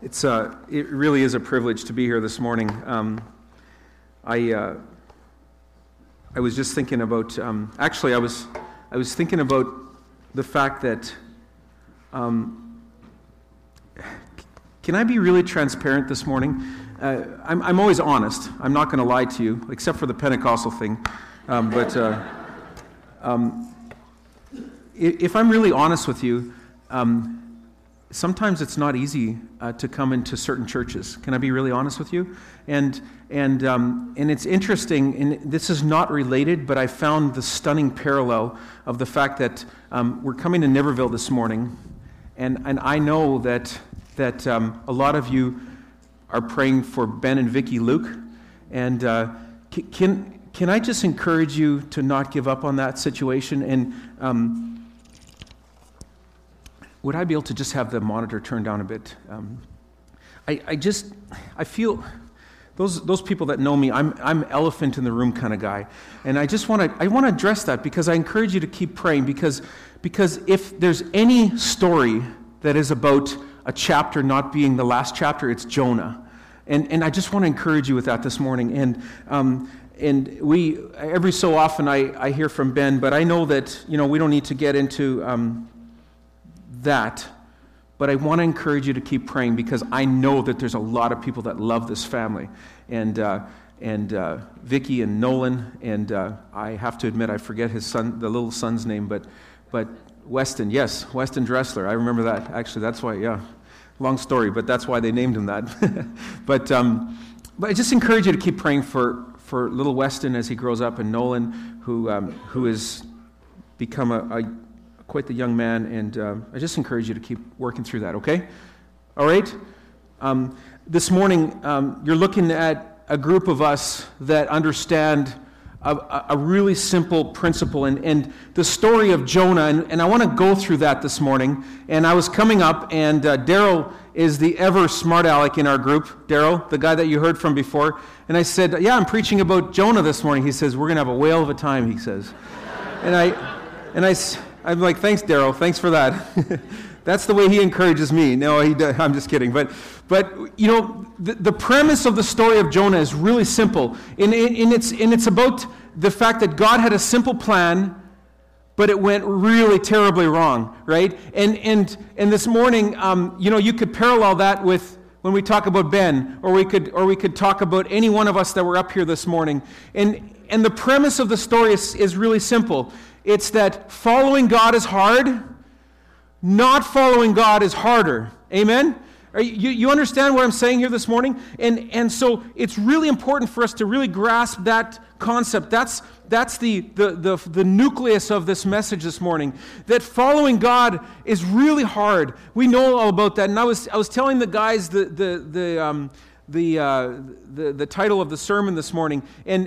It really is a privilege to be here this morning. I was just thinking about. I was thinking about the fact that. Can I be really transparent this morning? I'm always honest. I'm not going to lie to you, except for the Pentecostal thing. If I'm really honest with you, sometimes it's not easy to come into certain churches. Can I be really honest with you? And it's interesting, and this is not related, but I found the stunning parallel of the fact that we're coming to Niverville this morning, and I know that a lot of you are praying for Ben and Vicky Luke, and can I just encourage you to not give up on that situation? And would I be able to just have the monitor turned down a bit? I feel those people that know me, I'm elephant in the room kind of guy, and I want to address that because I encourage you to keep praying because if there's any story that is about a chapter not being the last chapter, it's Jonah, and I just want to encourage you with that this morning. And we every so often I hear from Ben, but I know that we don't need to get into that, but I want to encourage you to keep praying because I know that there's a lot of people that love this family, and Vicky and Nolan, and I have to admit I forget his son, the little son's name, but Weston, yes, Weston Dressler, I remember that. Actually, that's why, yeah, long story, but that's why they named him that. But I just encourage you to keep praying for little Weston as he grows up, and Nolan, who has become quite the young man, and I just encourage you to keep working through that, okay? All right? This morning, you're looking at a group of us that understand a really simple principle, and the story of Jonah, and I want to go through that this morning. And I was coming up, and Daryl is the ever smart aleck in our group. Daryl, the guy that you heard from before. And I said, yeah, I'm preaching about Jonah this morning. He says, we're going to have a whale of a time, he says. I'm like, thanks, Daryl. Thanks for that. That's the way he encourages me. No, I'm just kidding. But the premise of the story of Jonah is really simple. And it's about the fact that God had a simple plan, but it went really terribly wrong, right? And this morning, you could parallel that with when we talk about Ben, or we could talk about any one of us that were up here this morning. And the premise of the story is really simple. It's that following God is hard, not following God is harder. Amen? You understand what I'm saying here this morning? And so it's really important for us to really grasp that concept. That's the nucleus of this message this morning. That following God is really hard. We know all about that. And I was telling the guys the title of the sermon this morning,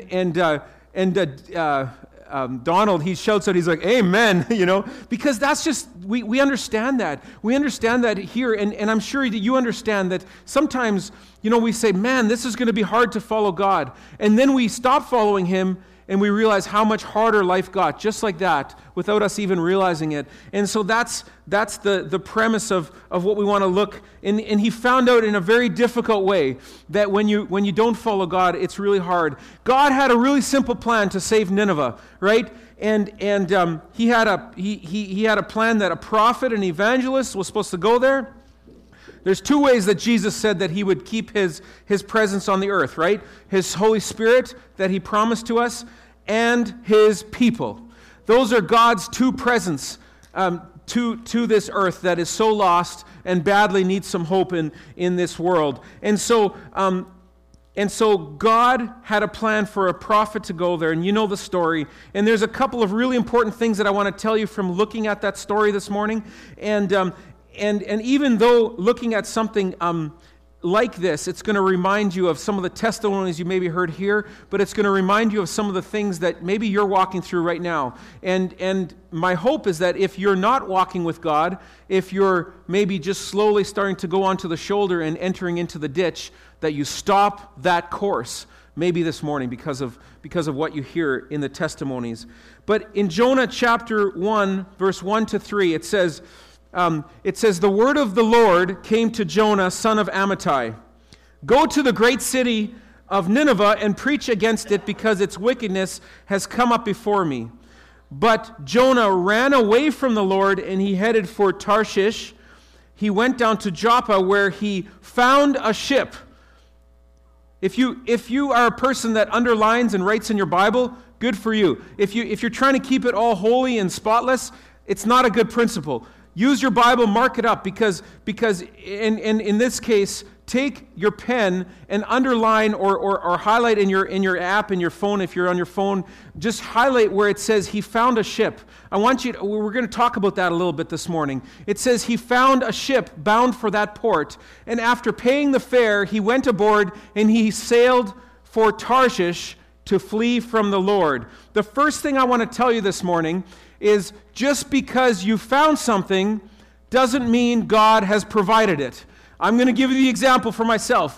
Donald, he shouts out, he's like, amen, because that's just, we understand that. We understand that here, and I'm sure that you understand that sometimes, we say, man, this is going to be hard to follow God. And then we stop following Him, and we realize how much harder life got, just like that, without us even realizing it. And so that's the premise of what we want to look. And he found out in a very difficult way that when you don't follow God, it's really hard. God had a really simple plan to save Nineveh, right? And he had a plan that a prophet, an evangelist was supposed to go there. There's two ways that Jesus said that He would keep His presence on the earth, right? His Holy Spirit that He promised to us, and His people. Those are God's two presents to this earth that is so lost and badly needs some hope in this world. And so God had a plan for a prophet to go there, and you know the story. And there's a couple of really important things that I want to tell you from looking at that story this morning. And even though looking at something like this, it's going to remind you of some of the testimonies you maybe heard here, but it's going to remind you of some of the things that maybe you're walking through right now. And my hope is that if you're not walking with God, if you're maybe just slowly starting to go onto the shoulder and entering into the ditch, that you stop that course maybe this morning because of what you hear in the testimonies. But in Jonah chapter 1, verse 1 to 3, it says, it says, the word of the Lord came to Jonah, son of Amittai. Go to the great city of Nineveh and preach against it, because its wickedness has come up before me. But Jonah ran away from the Lord, and he headed for Tarshish. He went down to Joppa, where he found a ship. If you are a person that underlines and writes in your Bible, good for you. If you're trying to keep it all holy and spotless, it's not a good principle. Use your Bible, mark it up, because in this case, take your pen and underline or highlight in your app, in your phone, if you're on your phone, just highlight where it says he found a ship. We're going to talk about that a little bit this morning. It says he found a ship bound for that port, and after paying the fare, he went aboard and he sailed for Tarshish to flee from the Lord. The first thing I want to tell you this morning is, just because you found something doesn't mean God has provided it. I'm going to give you the example for myself.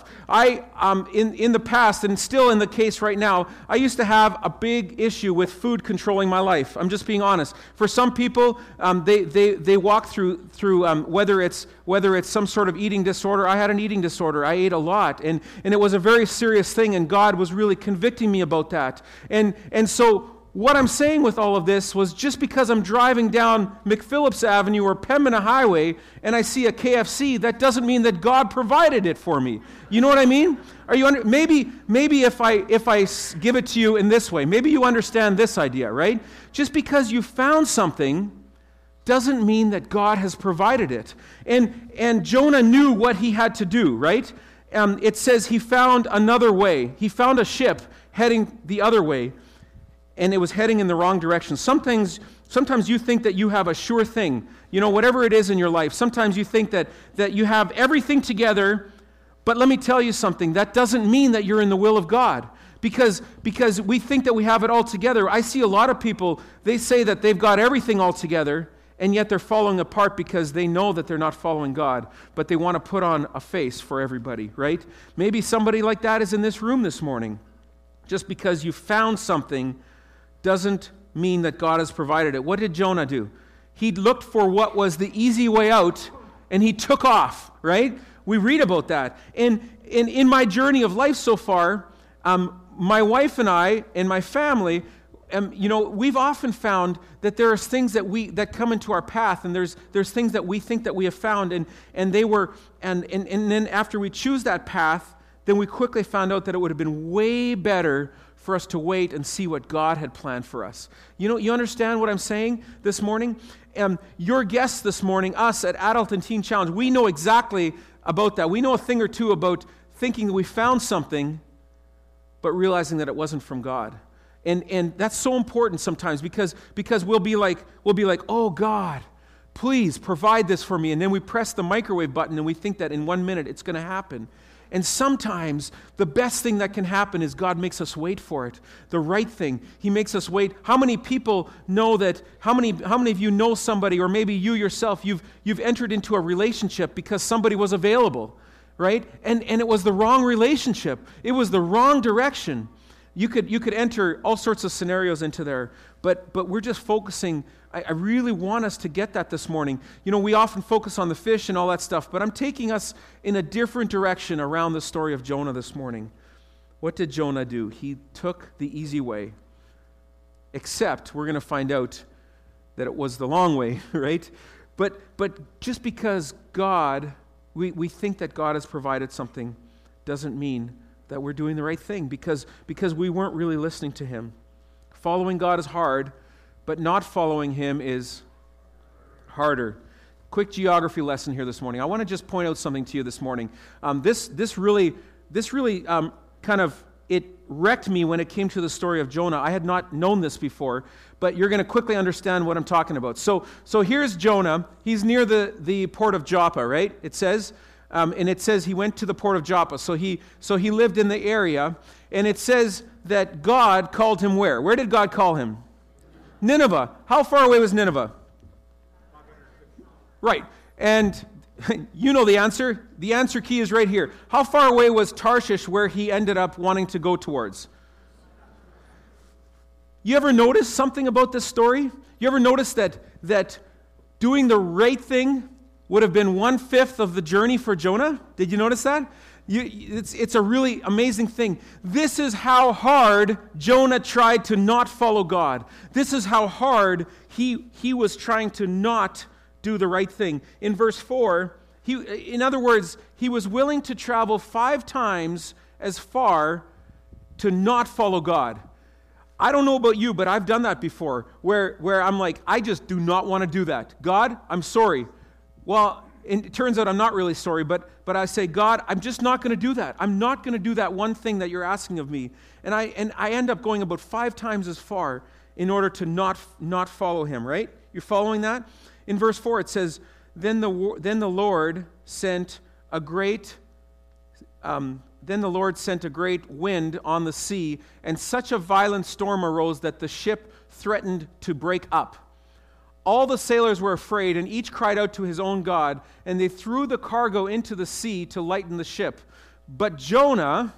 In the past, and still in the case right now, I used to have a big issue with food controlling my life. I'm just being honest. For some people, they walk through whether it's some sort of eating disorder. I had an eating disorder. I ate a lot, and it was a very serious thing, and God was really convicting me about that. And so what I'm saying with all of this was, just because I'm driving down McPhillips Avenue or Pembina Highway and I see a KFC, that doesn't mean that God provided it for me. You know what I mean? Maybe if I give it to you in this way, maybe you understand this idea, right? Just because you found something doesn't mean that God has provided it. And Jonah knew what he had to do, right? It says he found another way. He found a ship heading the other way, and it was heading in the wrong direction. Sometimes you think that you have a sure thing. You know, whatever it is in your life, sometimes you think that you have everything together, but let me tell you something. That doesn't mean that you're in the will of God, because we think that we have it all together. I see a lot of people, they say that they've got everything all together, and yet they're falling apart because they know that they're not following God, but they want to put on a face for everybody, right? Maybe somebody like that is in this room this morning. Just because you found something doesn't mean that God has provided it. What did Jonah do? He looked for what was the easy way out, and he took off, right? We read about that. And in my journey of life so far, my wife and I and my family, we've often found that there are things that come into our path, and there's things that we think that we have found, and then after we choose that path, then we quickly found out that it would have been way better for us to wait and see what God had planned for us. You understand what I'm saying this morning? Your guests this morning, us at Adult and Teen Challenge, we know exactly about that. We know a thing or two about thinking that we found something, but realizing that it wasn't from God. And that's so important sometimes, because we'll be like, oh God, please provide this for me. And then we press the microwave button and we think that in 1 minute it's going to happen. And sometimes the best thing that can happen is God makes us wait for it. The right thing. He makes us wait. How many people know that? How many of you know somebody, or maybe you yourself, you've entered into a relationship because somebody was available, right? And it was the wrong relationship. It was the wrong direction. You could enter all sorts of scenarios into there, but we're just focusing. I really want us to get that this morning. We often focus on the fish and all that stuff, but I'm taking us in a different direction around the story of Jonah this morning. What did Jonah do? He took the easy way, except we're going to find out that it was the long way, right? But just because we think that God has provided something doesn't mean that we're doing the right thing, because we weren't really listening to Him. Following God is hard, but not following Him is harder. Quick geography lesson here this morning. I want to just point out something to you this morning. This really kind of, it wrecked me when it came to the story of Jonah. I had not known this before, but you're going to quickly understand what I'm talking about. So here's Jonah. He's near the port of Joppa, right? It says. And it says he went to the port of Joppa. So he lived in the area. And it says that God called him where? Where did God call him? Nineveh. How far away was Nineveh? Right. And you know the answer. The answer key is right here. How far away was Tarshish, where he ended up wanting to go towards? You ever notice something about this story? You ever notice that doing the right thing would have been 1/5 of the journey for Jonah. Did you notice that? It's a really amazing thing. This is how hard Jonah tried to not follow God. This is how hard he was trying to not do the right thing. In verse 4, in other words, he was willing to travel 5 times as far to not follow God. I don't know about you, but I've done that before, where I'm like, I just do not want to do that. God, I'm sorry. Well, it turns out I'm not really sorry, but I say, God, I'm just not going to do that. I'm not going to do that one thing that you're asking of me. And I end up going about 5 times as far in order to not follow him, right? You're following that? In verse 4 it says, Then the Lord sent a great wind on the sea, and such a violent storm arose that the ship threatened to break up. All the sailors were afraid, and each cried out to his own God, and they threw the cargo into the sea to lighten the ship. But Jonah,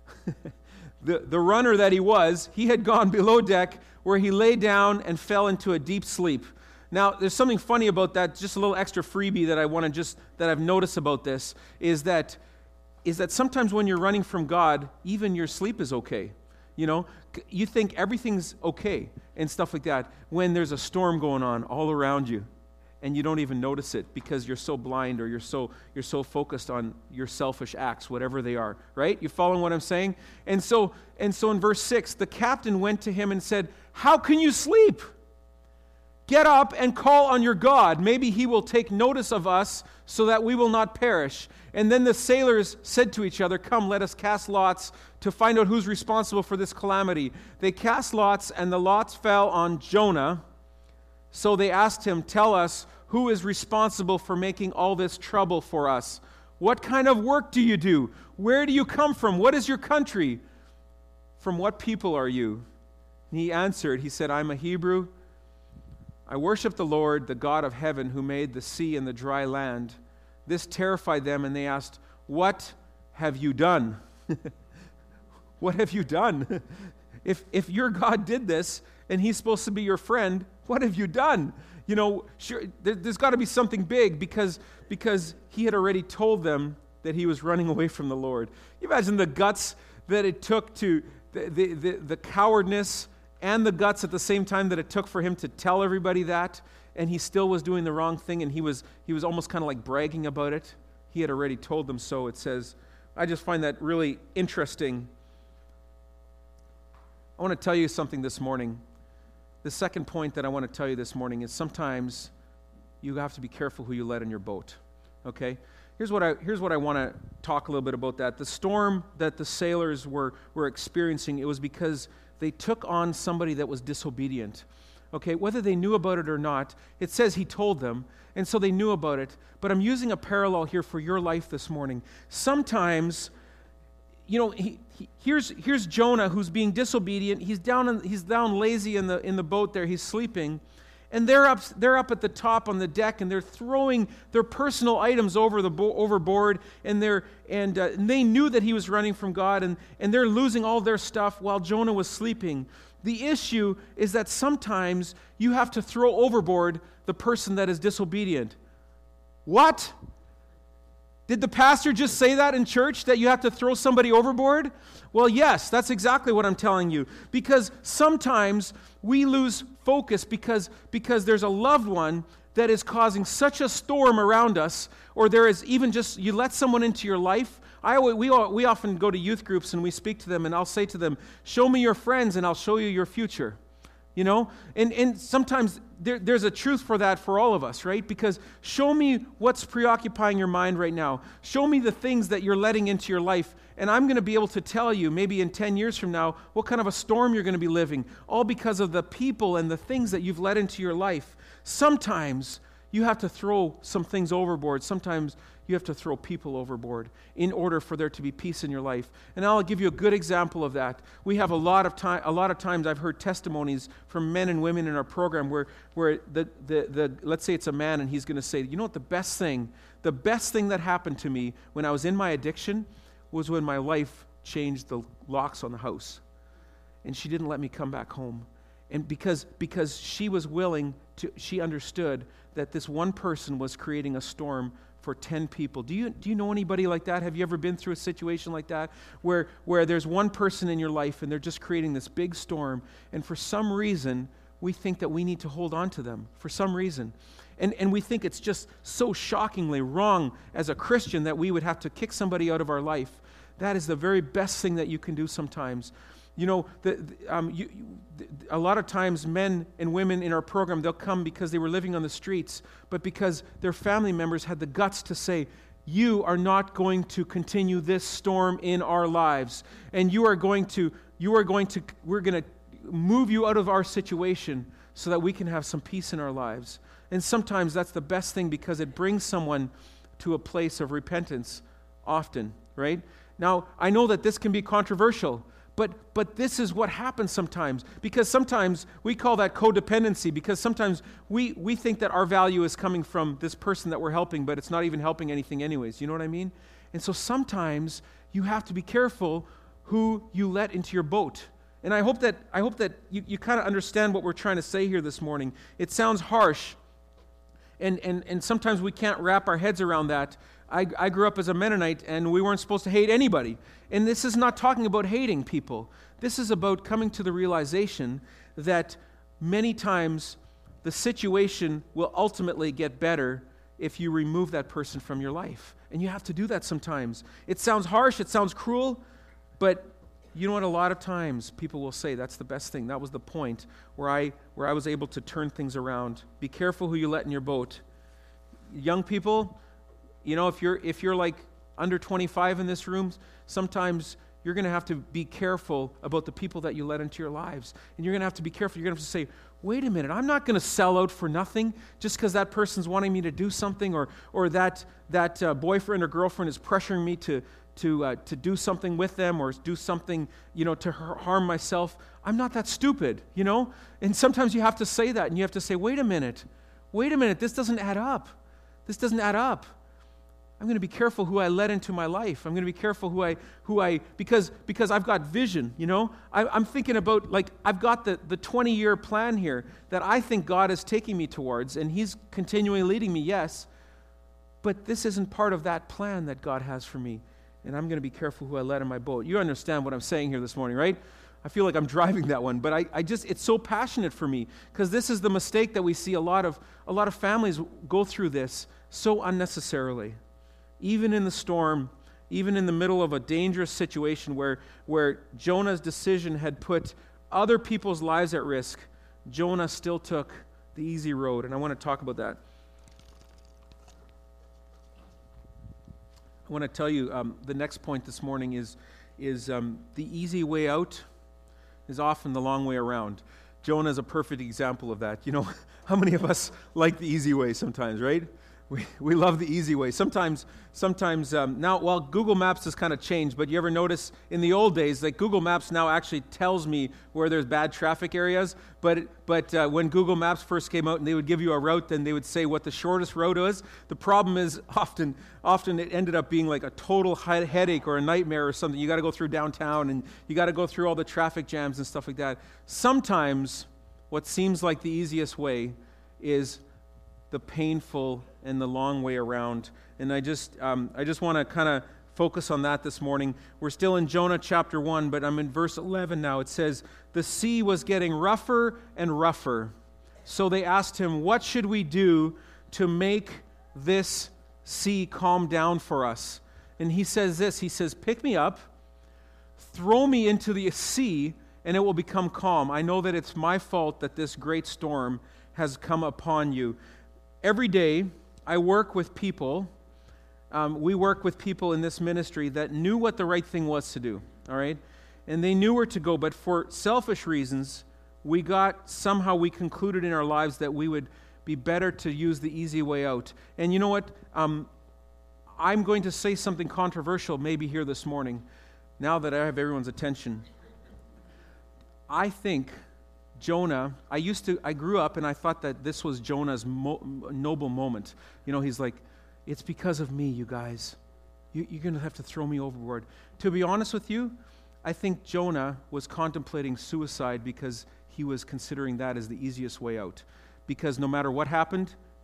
the runner that he was, he had gone below deck, where he lay down and fell into a deep sleep. Now, there's something funny about that, just a little extra freebie that I've noticed about this, is that sometimes when you're running from God, even your sleep is okay. You know, you think everything's okay and stuff like that when there's a storm going on all around you and you don't even notice it because you're so blind or you're so focused on your selfish acts, whatever they are, right? You following what I'm saying? And so in verse 6, the captain went to him and said, "How can you sleep? Get up and call on your God. Maybe he will take notice of us so that we will not perish." And then the sailors said to each other, "Come, let us cast lots to find out who's responsible for this calamity." They cast lots, and the lots fell on Jonah. So they asked him, "Tell us, who is responsible for making all this trouble for us? What kind of work do you do? Where do you come from? What is your country? From what people are you?" And he answered, he said, "I'm a Hebrew. I worship the Lord, the God of heaven, who made the sea and the dry land." This terrified them, and they asked, "What have you done?" What have you done? If your God did this, and he's supposed to be your friend, what have you done? You know, sure, there's got to be something big because he had already told them that he was running away from the Lord. You imagine the guts that it took to, the cowardness and the guts at the same time that it took for him to tell everybody that, and he still was doing the wrong thing, and he was almost kind of like bragging about it. He had already told them so, it says. I just find that really interesting. I want to tell you something this morning. The second point that I want to tell you this morning is sometimes you have to be careful who you let in your boat. Okay? Here's what I want to talk a little bit about that. The storm that the sailors were experiencing, it was because they took on somebody that was disobedient. Okay, whether they knew about it or not, it says he told them, and so they knew about it. But I'm using a parallel here for your life this morning. Sometimes, you know, here's Jonah who's being disobedient. He's down lazy in the boat there. He's sleeping, and they're up at the top on the deck, and they're throwing their personal items overboard, and they knew that he was running from God, and they're losing all their stuff while Jonah was sleeping. The issue is that sometimes you have to throw overboard the person that is disobedient. What? Did the pastor just say that in church, that you have to throw somebody overboard? Well, yes, that's exactly what I'm telling you. Because sometimes we lose focus because there's a loved one that is causing such a storm around us, or there is even just, you let someone into your life. We often go to youth groups and we speak to them, and I'll say to them, "Show me your friends and I'll show you your future." You know? And sometimes there's a truth for that for all of us, right? Because show me what's preoccupying your mind right now. Show me the things that you're letting into your life, and I'm going to be able to tell you, maybe in 10 years from now, what kind of a storm you're going to be living, all because of the people and the things that you've let into your life. Sometimes you have to throw some things overboard. Sometimes you have to throw people overboard in order for there to be peace in your life. And I'll give you a good example of that. We have a lot of times I've heard testimonies from men and women in our program where the let's say it's a man, and he's going to say, "You know what, the best thing that happened to me when I was in my addiction was when my wife changed the locks on the house, and she didn't let me come back home." And because she was willing to, she understood that this one person was creating a storm for 10 people. Do you know anybody like that? Have you ever been through a situation like that where there's one person in your life and they're just creating this big storm, and for some reason we think that we need to hold on to them for some reason. And we think it's just so shockingly wrong as a Christian that we would have to kick somebody out of our life. That is the very best thing that you can do sometimes. You know, a lot of times men and women in our program, they'll come because they were living on the streets, but because their family members had the guts to say, you are not going to continue this storm in our lives, and we're going to move you out of our situation so that we can have some peace in our lives. And sometimes that's the best thing because it brings someone to a place of repentance often, right? Now, I know that this can be controversial, but this is what happens sometimes, because sometimes we call that codependency, because sometimes we think that our value is coming from this person that we're helping, but it's not even helping anything anyways. You know what I mean? And so sometimes you have to be careful who you let into your boat. And I hope that you kind of understand what we're trying to say here this morning. It sounds harsh, and sometimes we can't wrap our heads around that. I grew up as a Mennonite, and we weren't supposed to hate anybody. And this is not talking about hating people. This is about coming to the realization that many times the situation will ultimately get better if you remove that person from your life. And you have to do that sometimes. It sounds harsh, it sounds cruel, but you know what? A lot of times people will say that's the best thing. That was the point where I was able to turn things around. Be careful who you let in your boat. Young people, you know, if you're like under 25 in this room, sometimes you're going to have to be careful about the people that you let into your lives. And you're going to have to be careful. You're going to have to say, wait a minute, I'm not going to sell out for nothing just because that person's wanting me to do something, or that boyfriend or girlfriend is pressuring me to do something with them, or do something, you know, to harm myself. I'm not that stupid, you know? And sometimes you have to say that, and you have to say, wait a minute, this doesn't add up. This doesn't add up. I'm going to be careful who I let into my life. I'm going to be careful because I've got vision, you know? I'm thinking about, like, I've got the 20-year plan here that I think God is taking me towards, and He's continually leading me, yes, but this isn't part of that plan that God has for me, and I'm going to be careful who I let in my boat. You understand what I'm saying here this morning, right? I feel like I'm driving that one, but I just, it's so passionate for me, because this is the mistake that we see a lot of families go through this so unnecessarily. Even in the storm, even in the middle of a dangerous situation where Jonah's decision had put other people's lives at risk, Jonah still took the easy road, and I want to talk about that. I want to tell you the next point this morning is the easy way out is often the long way around. Jonah is a perfect example of that. You know, how many of us like the easy way sometimes, right? We love the easy way. Sometimes now, well, Google Maps has kind of changed, but you ever notice in the old days, like Google Maps now actually tells me where there's bad traffic areas, but when Google Maps first came out and they would give you a route, then they would say what the shortest route is. The problem is often it ended up being like a total headache or a nightmare or something. You got to go through downtown, and you got to go through all the traffic jams and stuff like that. Sometimes what seems like the easiest way is the painful and the long way around. And I just want to kind of focus on that this morning. We're still in Jonah chapter 1, but I'm in verse 11 now. It says, the sea was getting rougher and rougher. So they asked him, what should we do to make this sea calm down for us? And he says this, he says, pick me up, throw me into the sea, and it will become calm. I know that it's my fault that this great storm has come upon you. Every day, I work with people, we work with people in this ministry that knew what the right thing was to do, all right? And they knew where to go, but for selfish reasons, we concluded in our lives that we would be better to use the easy way out. And you know what? I'm going to say something controversial maybe here this morning, now that I have everyone's attention. I think Jonah, I grew up and I thought that this was Jonah's noble moment. You know, he's like, it's because of me, you guys. You're going to have to throw me overboard. To be honest with you, I think Jonah was contemplating suicide because he was considering that as the easiest way out. Because no matter what happened,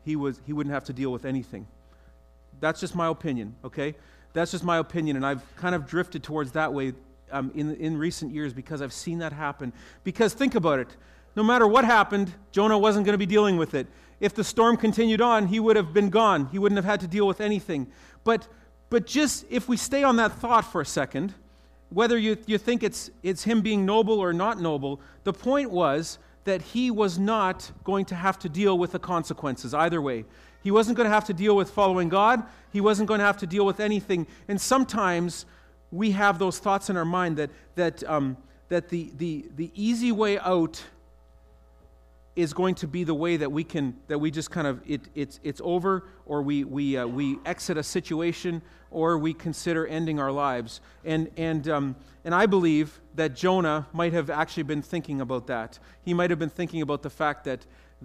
he wouldn't have to deal with anything. That's just my opinion, okay? That's just my opinion, and I've kind of drifted towards that way in recent years because I've seen that happen. Because think about it. No matter what happened, Jonah wasn't going to be dealing with it. If the storm continued on, he would have been gone. He wouldn't have had to deal with anything. But just if we stay on that thought for a second, whether you think it's him being noble or not noble, the point was that he was not going to have to deal with the consequences either way. He wasn't going to have to deal with following God. He wasn't going to have to deal with anything. And sometimes we have those thoughts in our mind that the easy way out is going to be the way that we just kind of it's over, or we exit a situation, or we consider ending our lives. And I believe that Jonah might have actually been thinking about that. He might have been thinking about the fact that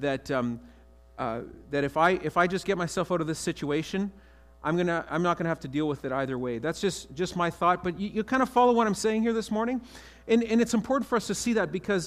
if I just get myself out of this situation, I'm not gonna have to deal with it either way. That's just my thought. But you kind of follow what I'm saying here this morning, and it's important for us to see that because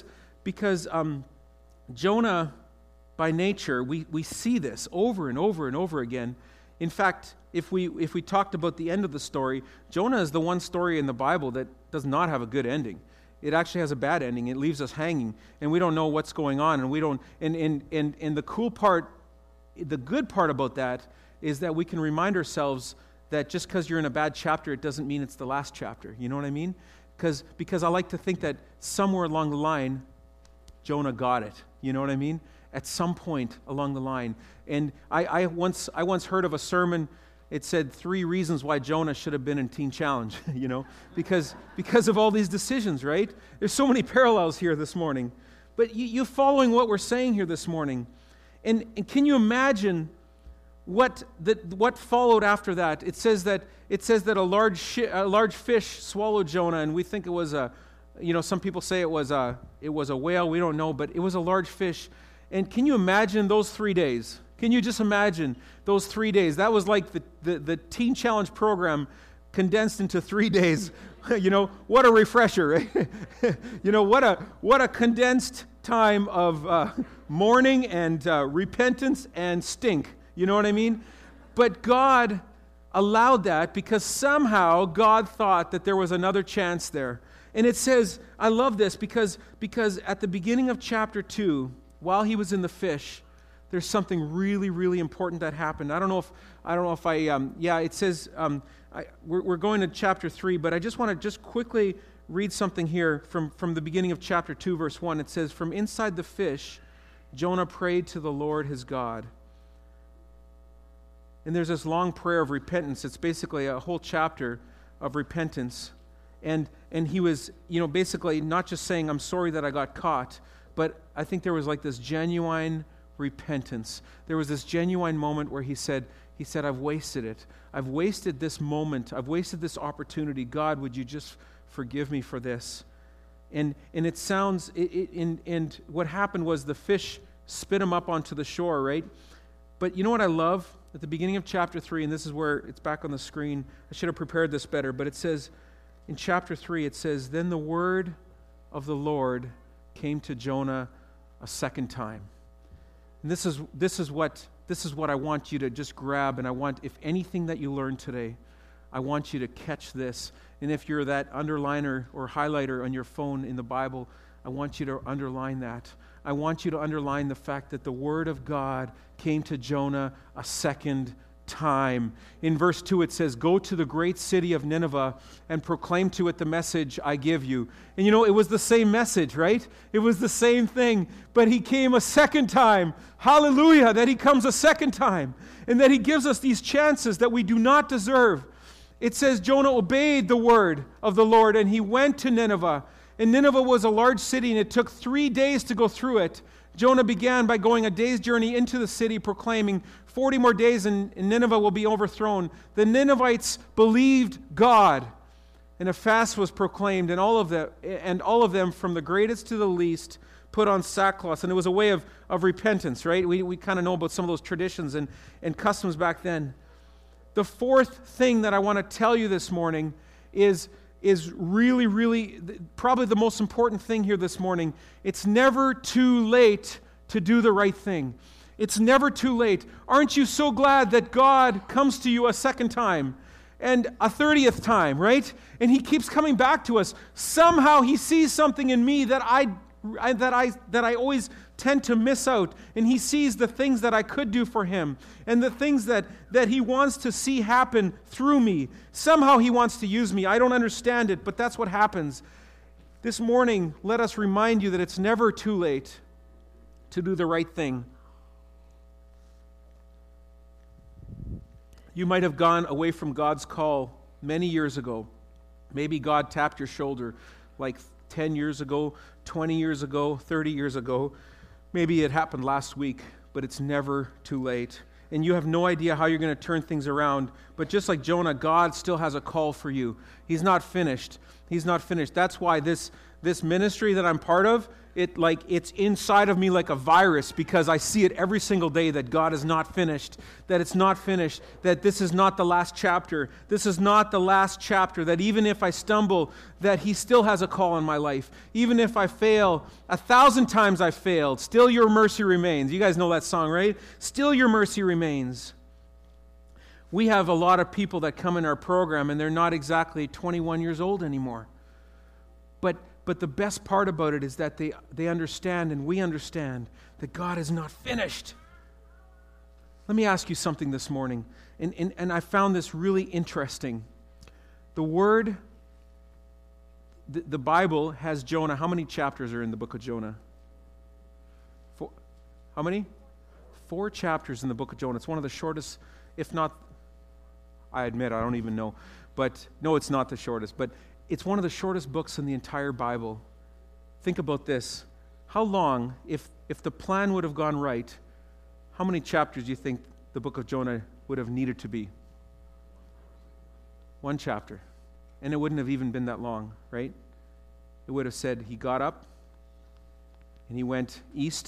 Jonah, by nature, we see this over and over and over again. In fact, if we talked about the end of the story, Jonah is the one story in the Bible that does not have a good ending. It actually has a bad ending. It leaves us hanging, and we don't know what's going on, and we don't. And the cool part, the good part about that is that we can remind ourselves that just because you're in a bad chapter, it doesn't mean it's the last chapter. You know what I mean? Because I like to think that somewhere along the line, Jonah got it. You know what I mean? At some point along the line. And I once heard of a sermon. It said 3 reasons why Jonah should have been in Teen Challenge, you know, because of all these decisions, right? There's so many parallels here this morning. But you following what we're saying here this morning. And can you imagine what followed after that? It says that a large fish swallowed Jonah, and we think it was some people say it was a whale. We don't know, but it was a large fish. And can you imagine those 3 days? Can you just imagine those 3 days? That was like the Teen Challenge program condensed into 3 days. You know, what a refresher, right? You know, what a condensed time of mourning and repentance and stink. You know what I mean? But God allowed that because somehow God thought that there was another chance there. And it says, I love this because at the beginning of chapter 2, while he was in the fish, there's something really, really important that happened. I don't know if it says, we're going to chapter 3, but I just want to just quickly read something here from the beginning of chapter 2, verse 1. It says, from inside the fish, Jonah prayed to the Lord his God. And there's this long prayer of repentance. It's basically a whole chapter of repentance. And he was, basically not just saying, I'm sorry that I got caught, but I think there was like this genuine repentance. There was this genuine moment where he said, I've wasted it. I've wasted this moment. I've wasted this opportunity. God, would you just forgive me for this? And it sounds, and what happened was the fish spit him up onto the shore, right? But you know what I love? At the beginning of chapter 3, and this is where it's back on the screen. I should have prepared this better, but it says, in chapter 3, it says, then the word of the Lord came to Jonah a second time. And this is what I want you to just grab, and I want, if anything that you learn today, I want you to catch this. And if you're that underliner or highlighter on your phone in the Bible, I want you to underline that. I want you to underline the fact that the word of God came to Jonah a second time. In verse 2 it says, go to the great city of Nineveh and proclaim to it the message I give you. And it was the same message, right? It was the same thing, but he came a second time. Hallelujah, that he comes a second time, and that he gives us these chances that we do not deserve. It says Jonah obeyed the word of the Lord, and he went to Nineveh. And Nineveh was a large city, and it took 3 days to go through it. Jonah began by going a day's journey into the city, proclaiming, 40 more days and Nineveh will be overthrown. The Ninevites believed God, and a fast was proclaimed, and all of them, from the greatest to the least, put on sackcloth. And it was a way of repentance, right? We kind of know about some of those traditions and customs back then. The fourth thing that I want to tell you this morning is really, really probably the most important thing here this morning. It's never too late to do the right thing. It's never too late. Aren't you so glad that God comes to you a second time and a 30th time, right? And He keeps coming back to us. Somehow He sees something in me that I always tend to miss out. And He sees the things that I could do for Him and the things that He wants to see happen through me. Somehow He wants to use me. I don't understand it, but that's what happens. This morning, let us remind you that it's never too late to do the right thing. You might have gone away from God's call many years ago. Maybe God tapped your shoulder like 10 years ago, 20 years ago, 30 years ago. Maybe it happened last week, but it's never too late. And you have no idea how you're going to turn things around. But just like Jonah, God still has a call for you. He's not finished. He's not finished. That's why this ministry that I'm part of, it's inside of me like a virus, because I see it every single day that God is not finished, that it's not finished, that this is not the last chapter. This is not the last chapter, that even if I stumble, that He still has a call in my life. Even if I fail, 1,000 times I failed, still your mercy remains. You guys know that song, right? Still your mercy remains. We have a lot of people that come in our program and they're not exactly 21 years old anymore. But the best part about it is that they understand, and we understand, that God is not finished. Let me ask you something this morning, and I found this really interesting. The Bible has Jonah. How many chapters are in the book of Jonah? 4. How many? 4 chapters in the book of Jonah. It's one of the shortest, if not, I admit, I don't even know. But no, it's not the shortest. But it's one of the shortest books in the entire Bible. Think about this. How long, if the plan would have gone right, how many chapters do you think the book of Jonah would have needed to be? 1 chapter. And it wouldn't have even been that long, right? It would have said he got up and he went east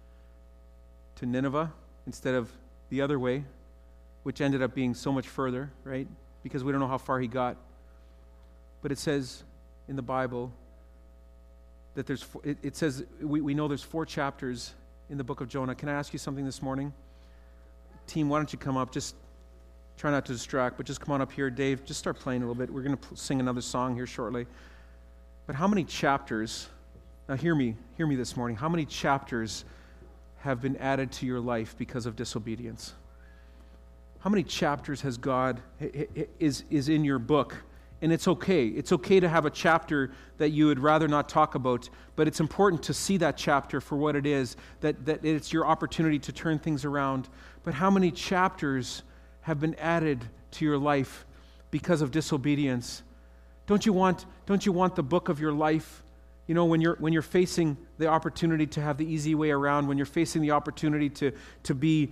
to Nineveh instead of the other way, which ended up being so much further, right? Because we don't know how far he got. But it says in the Bible that it says we know there's 4 chapters in the book of Jonah. Can I ask you something this morning? Team, why don't you come up? Just try not to distract, but just come on up here. Dave, just start playing a little bit. We're going to sing another song here shortly. But how many chapters, now hear me this morning, how many chapters have been added to your life because of disobedience? How many chapters has God, is in your book? And it's okay. It's okay to have a chapter that you would rather not talk about, but it's important to see that chapter for what it is, that it's your opportunity to turn things around. But how many chapters have been added to your life because of disobedience? Don't you want the book of your life? You know, when you're facing the opportunity to have the easy way around, when you're facing the opportunity to be,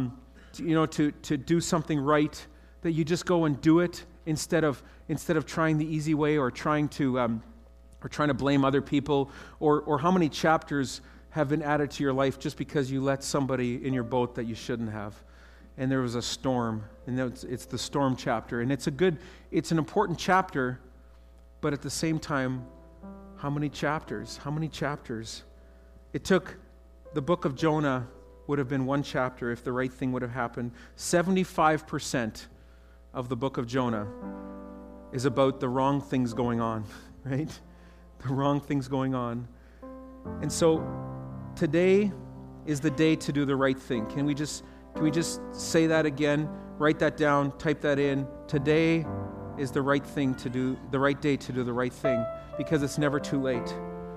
to do something right, that you just go and do it instead of trying the easy way or trying to blame other people, or how many chapters have been added to your life just because you let somebody in your boat that you shouldn't have, and there was a storm, and it's the storm chapter, and it's an important chapter, but at the same time, how many chapters? How many chapters? It took, the book of Jonah would have been 1 chapter if the right thing would have happened. 75% of the book of Jonah is about the wrong things going on, right? The wrong things going on. And so today is the day to do the right thing. Can we just say that again? Write that down, type that in. Today is the right thing to do, the right day to do the right thing, because it's never too late.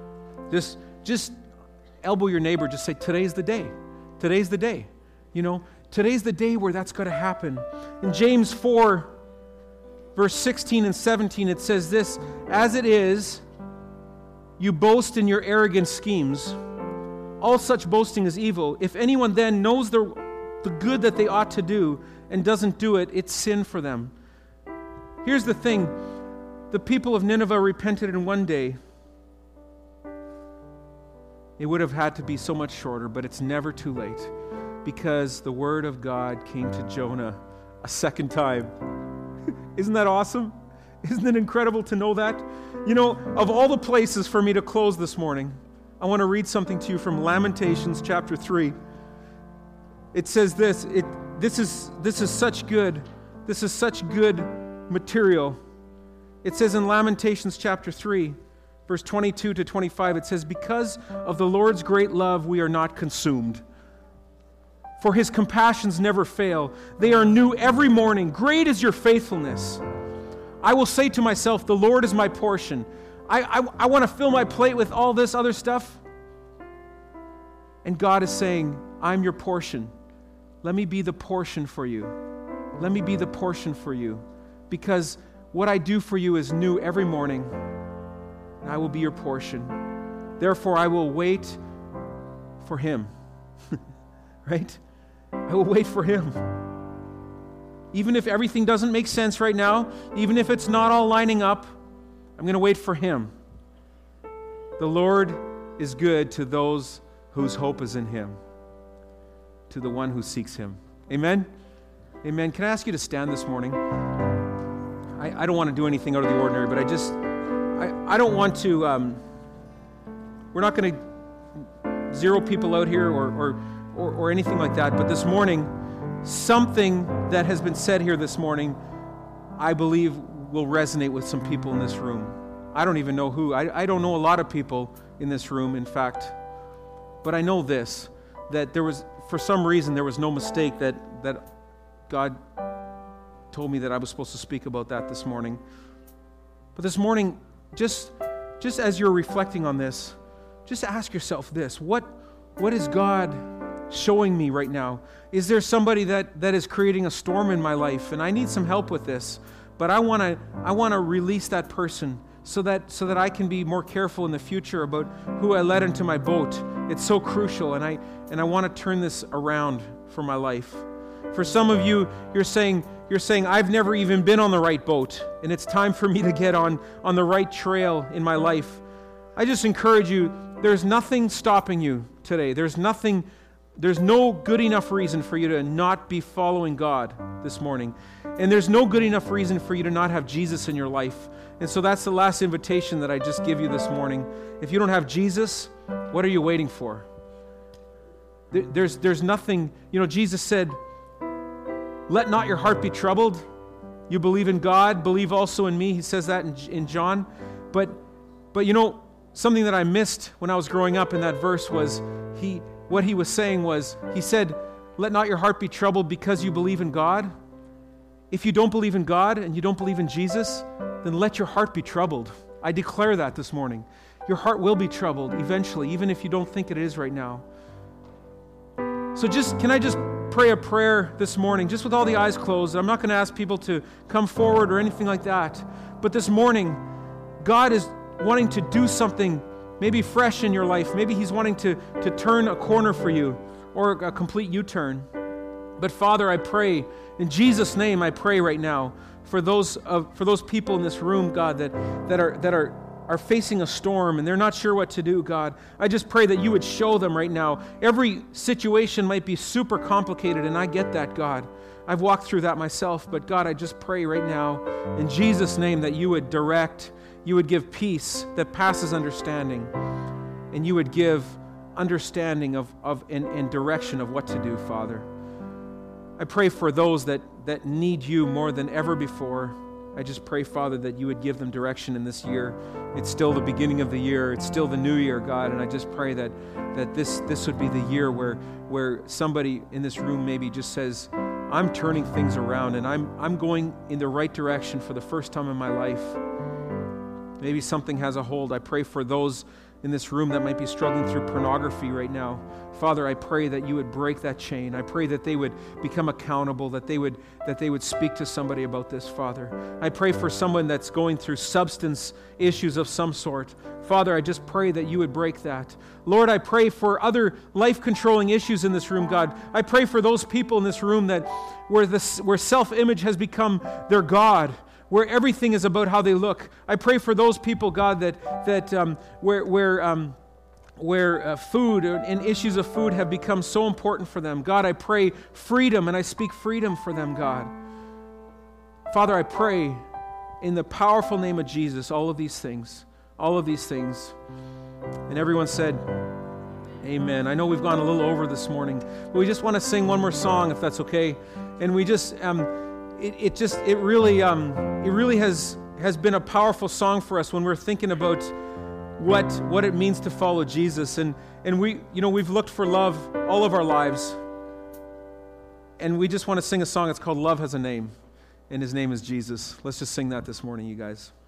Just elbow your neighbor, just say, today's the day. Today's the day. You know, today's the day where that's going to happen. In James 4, verse 16 and 17, it says this: as it is, you boast in your arrogant schemes. All such boasting is evil. If anyone then knows the good that they ought to do and doesn't do it, it's sin for them. Here's the thing. The people of Nineveh repented in 1 day. It would have had to be so much shorter, but it's never too late, because the word of God came to Jonah a second time. Isn't that awesome? Isn't it incredible to know that? You know, of all the places for me to close this morning, I want to read something to you from Lamentations chapter 3. it says this. This is such good material. It says in Lamentations chapter 3, verse 22 to 25, it says, because of the Lord's great love, we are not consumed. For his compassions never fail. They are new every morning. Great is your faithfulness. I will say to myself, the Lord is my portion. I want to fill my plate with all this other stuff. And God is saying, I'm your portion. Let me be the portion for you. Let me be the portion for you. Because what I do for you is new every morning. And I will be your portion. Therefore, I will wait for him. Right? I will wait for him. Even if everything doesn't make sense right now, even if it's not all lining up, I'm going to wait for him. The Lord is good to those whose hope is in him, to the one who seeks him. Amen? Amen. Can I ask you to stand this morning? I don't want to do anything out of the ordinary, but I don't want to, we're not going to zero people out here or anything like that, but this morning, something that has been said here this morning, I believe will resonate with some people in this room. I don't even know who. I don't know a lot of people in this room, in fact. But I know this, that there was, for some reason, there was no mistake that God told me that I was supposed to speak about that this morning. But this morning, just as you're reflecting on this, just ask yourself this: what is God showing me right now? Is there somebody that is creating a storm in my life, and I need some help with this? But I want to release that person so that I can be more careful in the future about who I let into my boat. It's so crucial, and I want to turn this around for my life. For some of you, you're saying I've never even been on the right boat, and it's time for me to get on the right trail in my life. I just encourage you, there's nothing stopping you today. There's no good enough reason for you to not be following God this morning. And there's no good enough reason for you to not have Jesus in your life. And so that's the last invitation that I just give you this morning. If you don't have Jesus, what are you waiting for? There's nothing, Jesus said, let not your heart be troubled. You believe in God, believe also in me. He says that in John. But something that I missed when I was growing up in that verse was what he was saying was, he said, let not your heart be troubled because you believe in God. If you don't believe in God and you don't believe in Jesus, then let your heart be troubled. I declare that this morning. Your heart will be troubled eventually, even if you don't think it is right now. So can I just pray a prayer this morning, just with all the eyes closed? I'm not going to ask people to come forward or anything like that. But this morning, God is wanting to do something maybe fresh in your life. Maybe he's wanting to turn a corner for you or a complete U-turn. But Father, I pray, in Jesus' name, I pray right now for those people in this room, God, that are facing a storm and they're not sure what to do, God. I just pray that you would show them right now. Every situation might be super complicated, and I get that, God. I've walked through that myself, but God, I just pray right now, in Jesus' name, that you would direct, you would give peace that passes understanding, and you would give understanding and direction of what to do, Father. I pray for those that need you more than ever before. I just pray, Father, that you would give them direction in this year. It's still the beginning of the year. It's still the new year, God, and I just pray that this would be the year where somebody in this room maybe just says, I'm turning things around and I'm going in the right direction for the first time in my life. Maybe something has a hold. I pray for those in this room that might be struggling through pornography right now. Father, I pray that you would break that chain. I pray that they would become accountable, that they would speak to somebody about this, Father. I pray for someone that's going through substance issues of some sort. Father, I just pray that you would break that. Lord, I pray for other life-controlling issues in this room, God. I pray for those people in this room where self-image has become their God, where everything is about how they look. I pray for those people, God, where food and issues of food have become so important for them. God, I pray freedom, and I speak freedom for them, God. Father, I pray in the powerful name of Jesus, all of these things. And everyone said, Amen. I know we've gone a little over this morning, but we just want to sing one more song, if that's okay. And we just, it really has been a powerful song for us when we're thinking about what it means to follow Jesus. And we've looked for love all of our lives, and we just want to sing a song. It's called "Love Has a Name," and His name is Jesus. Let's just sing that this morning, you guys.